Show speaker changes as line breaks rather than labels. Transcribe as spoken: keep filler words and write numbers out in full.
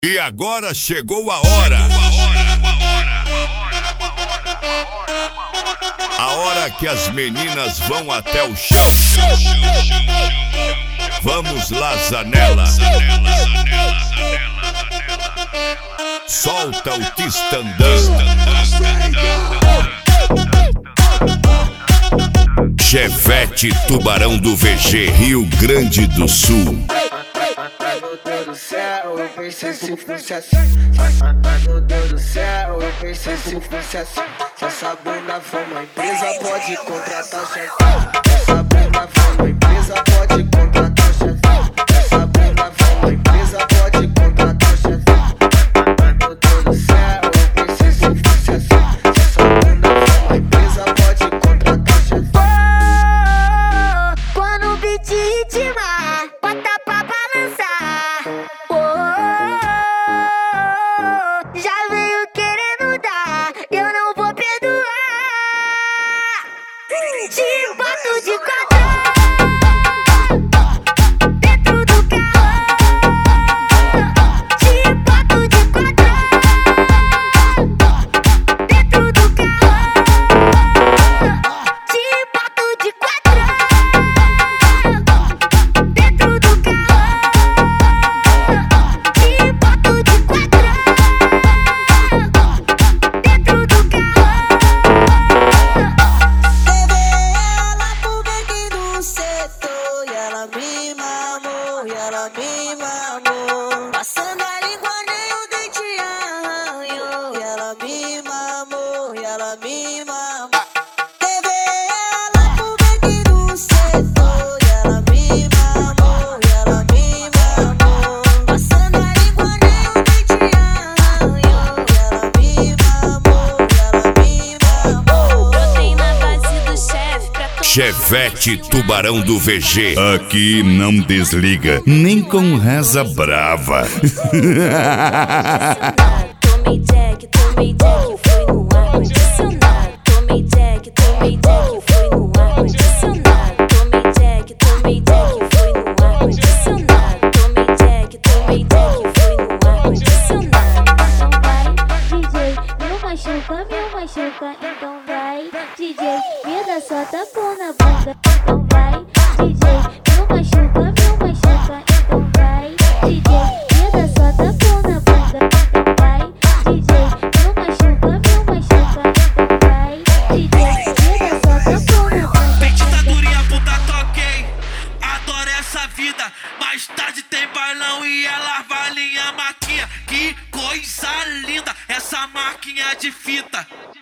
E agora chegou a hora. A hora que as meninas vão até o chão. Vamos lá, Zanella. Solta o tistandão. Chevette Tubarão do V G, Rio Grande do Sul.
Meu Deus do céu, eu pensei se fosse assim. Meu Deus do céu, eu pensei se fosse assim. Se essa bunda for uma empresa, pode contratar chefe. Se essa bunda for uma empresa, pode contratar chefe. Se essa bunda for uma empresa, pode contratar chefe. Meu Deus do céu, eu pensei se fosse assim. Se essa bunda for uma empresa, pode contratar chefe.
Oh, quando o beat ritmar, bota pra balançar. Oh, já veio querendo dar, eu não vou perdoar. Te boto de quadrão dentro do carro. Te boto de quadrão dentro do carro. Te boto de quadrão dentro do carro. Te boto de quadrão dentro do carro.
Levei ela pro beco do setor e ela me mamou, e ela me mamou. Passando a língua nem o dente arranhou, e ela me mamou, e ela me mamou. Levei ela pro beco do setor e ela me mamou, e ela me mamou. Passando a língua nem o dente arranhou, e ela me mamou, e ela me mamou.
Brotei na base do chefe pra tomar.
Chevette Tubarão do V G. Aqui não desliga, nem com reza brava.
Tomei Jack, tomei Jack, foi no ar-condicionado. Tomei Jack, tomei Jack, foi no ar-condicionado. Tomei Jack, tomei Jack, foi no ar-condicionado. Tomei Jack, tomei Jack, foi no ar-condicionado. Então vai, D J, meu machuca, meu machuca. Então vai, D J, me dá só tapão na bunda. Então vai, D J, meu machuca, meu machuca. Então vai, D J, me dá só tapão na bunda. Então vai, D J, meu machuca, meu machuca. Então vai, D J, me dá só tapão na bunda.
Tem ditadurinha, puta, toquei. Adoro essa vida. Mais tarde tem bailão e ela vai alinhar a maquinha. Que coisa linda, essa maquinha de fita.